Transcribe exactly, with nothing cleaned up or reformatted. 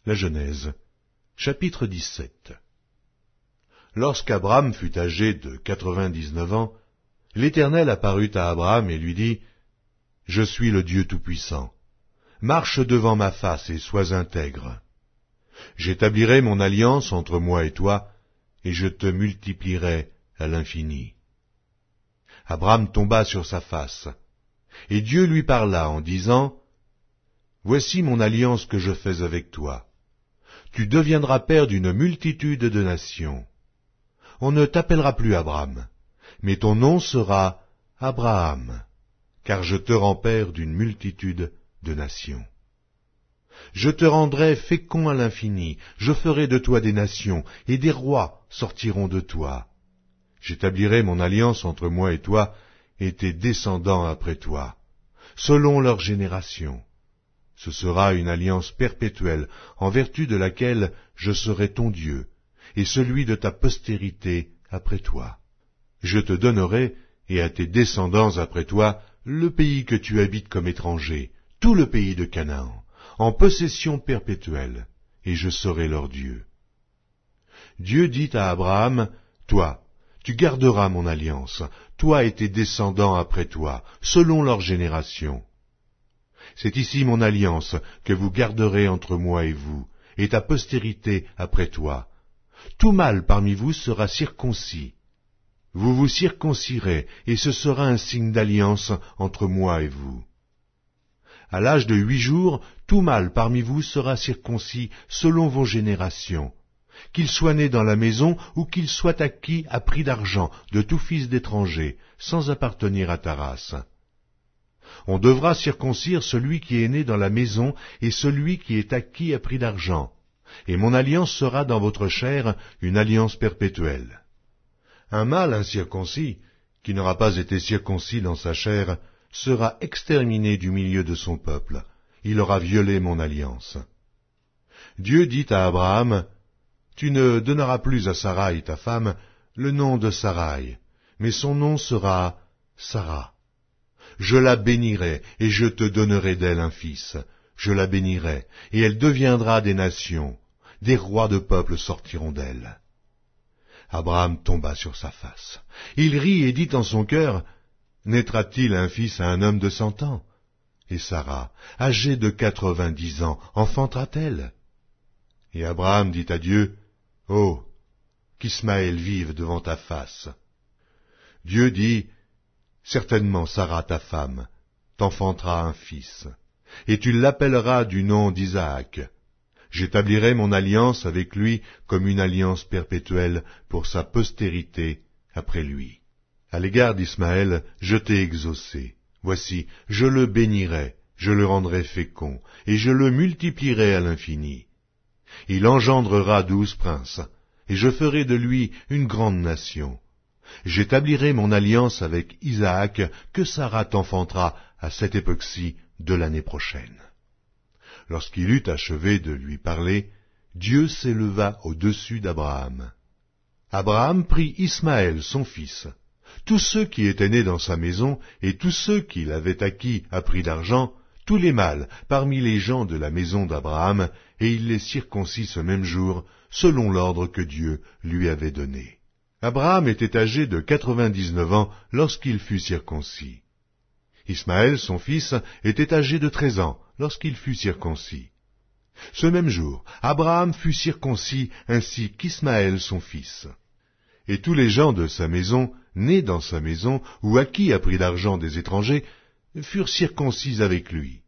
La Genèse, chapitre dix-sept. Lorsqu'Abraham fut âgé de quatre-vingt-dix-neuf ans, l'Éternel apparut à Abraham et lui dit, « Je suis le Dieu Tout-Puissant. Marche devant ma face et sois intègre. J'établirai mon alliance entre moi et toi, et je te multiplierai à l'infini. » Abraham tomba sur sa face, et Dieu lui parla en disant, « Voici mon alliance que je fais avec toi. Tu deviendras père d'une multitude de nations. On ne t'appellera plus Abraham, mais ton nom sera Abraham, car je te rends père d'une multitude de nations. Je te rendrai fécond à l'infini, je ferai de toi des nations, et des rois sortiront de toi. J'établirai mon alliance entre moi et toi, et tes descendants après toi, selon leur génération. Ce sera une alliance perpétuelle, en vertu de laquelle je serai ton Dieu, et celui de ta postérité après toi. Je te donnerai, et à tes descendants après toi, le pays que tu habites comme étranger, tout le pays de Canaan, en possession perpétuelle, et je serai leur Dieu. Dieu dit à Abraham, « Toi, tu garderas mon alliance, toi et tes descendants après toi, selon leur génération. C'est ici mon alliance que vous garderez entre moi et vous, et ta postérité après toi. Tout mâle parmi vous sera circoncis. Vous vous circoncirez, et ce sera un signe d'alliance entre moi et vous. À l'âge de huit jours, tout mâle parmi vous sera circoncis selon vos générations, qu'il soit né dans la maison ou qu'il soit acquis à prix d'argent de tout fils d'étranger, sans appartenir à ta race. On devra circoncire celui qui est né dans la maison et celui qui est acquis à prix d'argent, et mon alliance sera dans votre chair une alliance perpétuelle. Un mâle incirconcis, qui n'aura pas été circoncis dans sa chair, sera exterminé du milieu de son peuple. Il aura violé mon alliance. » Dieu dit à Abraham, « Tu ne donneras plus à Saraï, ta femme, le nom de Saraï, mais son nom sera Sarah. Je la bénirai, et je te donnerai d'elle un fils. Je la bénirai, et elle deviendra des nations. Des rois de peuples sortiront d'elle. » Abraham tomba sur sa face. Il rit et dit en son cœur, « Naîtra-t-il un fils à un homme de cent ans? Et Sarah, âgée de quatre-vingt-dix ans, enfantera-t-elle? » Et Abraham dit à Dieu, « Oh, qu'Ismaël vive devant ta face. » Dieu dit, « Certainement Sarah, ta femme, t'enfantera un fils, et tu l'appelleras du nom d'Isaac. J'établirai mon alliance avec lui comme une alliance perpétuelle pour sa postérité après lui. À l'égard d'Ismaël, je t'ai exaucé. Voici, je le bénirai, je le rendrai fécond, et je le multiplierai à l'infini. Il engendrera douze princes, et je ferai de lui une grande nation. J'établirai mon alliance avec Isaac, que Sarah t'enfantera à cette époque-ci de l'année prochaine. » Lorsqu'il eut achevé de lui parler, Dieu s'éleva au-dessus d'Abraham. Abraham prit Ismaël, son fils, tous ceux qui étaient nés dans sa maison, et tous ceux qu'il avait acquis à prix d'argent, tous les mâles parmi les gens de la maison d'Abraham, et il les circoncit ce même jour, selon l'ordre que Dieu lui avait donné. Abraham était âgé de quatre-vingt-dix-neuf ans lorsqu'il fut circoncis. Ismaël, son fils, était âgé de treize ans lorsqu'il fut circoncis. Ce même jour, Abraham fut circoncis ainsi qu'Ismaël, son fils. Et tous les gens de sa maison, nés dans sa maison, ou acquis à prix d'argent des étrangers, furent circoncis avec lui.